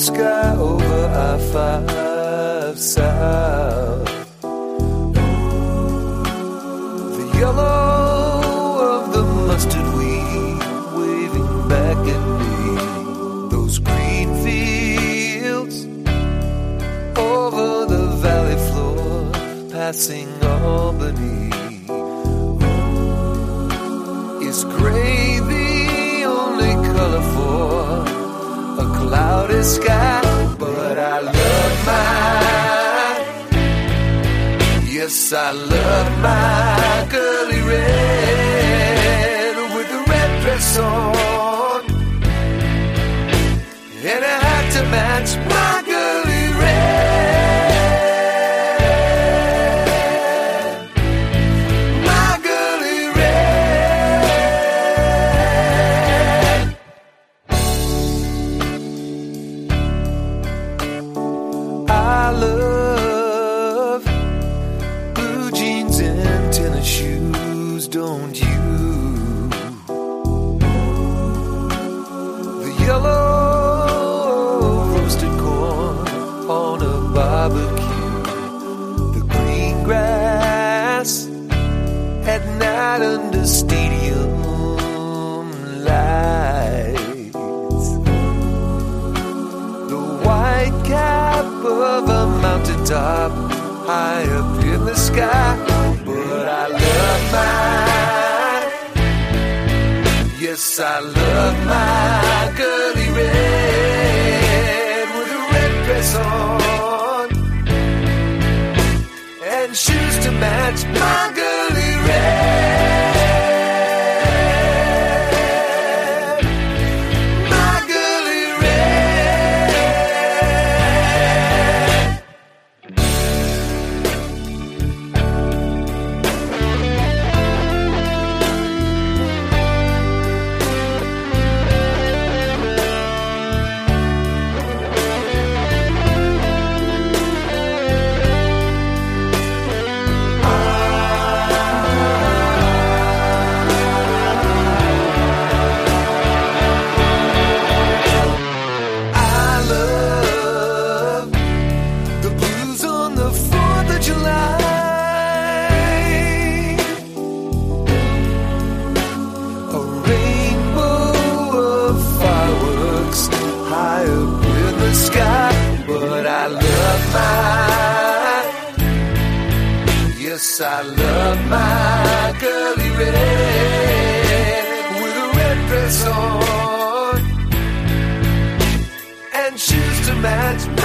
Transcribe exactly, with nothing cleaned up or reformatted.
sky over I five South. The yellow of the mustard wheat waving back at me. Those green fields over the valley floor, passing Albany. Is gray the only color for a cloudy sky? But I love my, yes, I love my girly red with the red dress on, and I had to match my girly red, my girly red. I love blue jeans and tennis shoes, don't you? The yellow roasted corn on a barbecue, the green grass at night under stadium lights, the white cap of a mountaintop high up in the sky. But I love my, yes, I love my girly red with a red dress on and shoes to match my girly red, my girly red. Yes, I love my girly red with a red dress on and shoes to match.